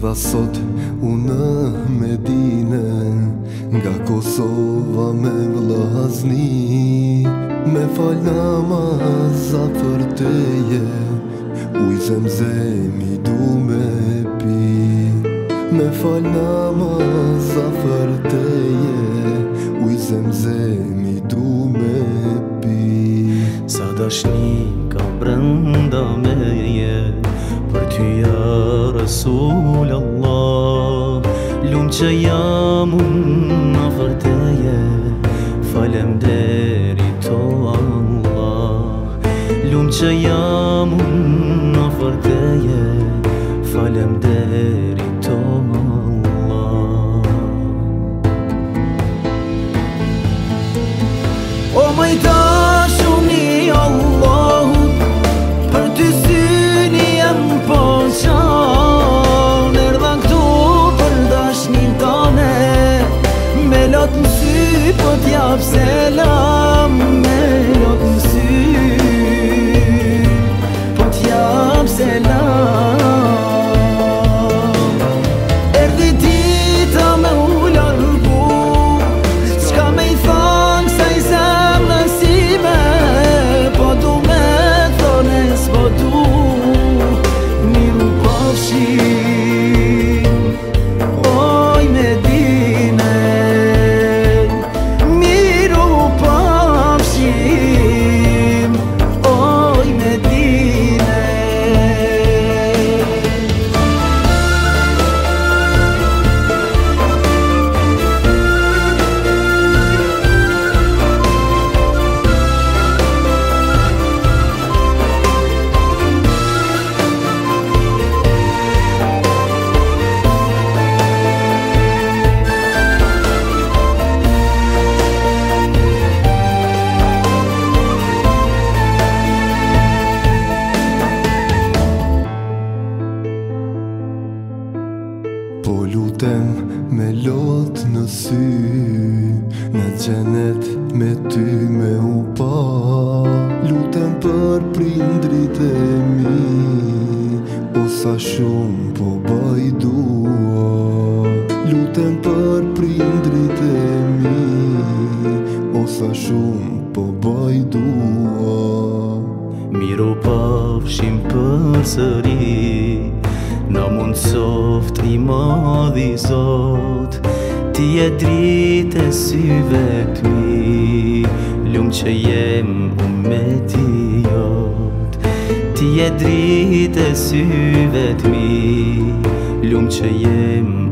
Erdha sot unë Medine, nga Kosova me vllazni, me fal namazat për teje, uj zemzemi du me pi. Me fal namazat për teje, uj zemzemi du me pi. Sa dashni ka brenda meje për ty ja Rasul Allah, lumë që jam unë afër teje, falemderit o Allah. Lumë që jam unë afër teje, falemderit o Allah. O majtashuni Allahu, për ty syni jem po qan, erdha këtu për dashnin tane, me lot në sy po t'jap selam, me lot në sy po t'jap selam. Erdhi dita me u largu, s'ka me i thang sa i zemra si me, po du me thone s'po du, miru pafshim, oj Medine, miru pafshim, oj Medine. Po lutem me lot në sy, në xhenet me ty me u pa. Lutem për prindrit e mi, o sa shumë po baj dua. Lutem për prindrit e mi, o sa shumë po baj dua. Miro pafshim për sëri, na mund soft i madhi Zot, ti e dritë e syve t'mi, lumë që jem umeti jot. Ti e dritë e syve t'mi, lumë që jem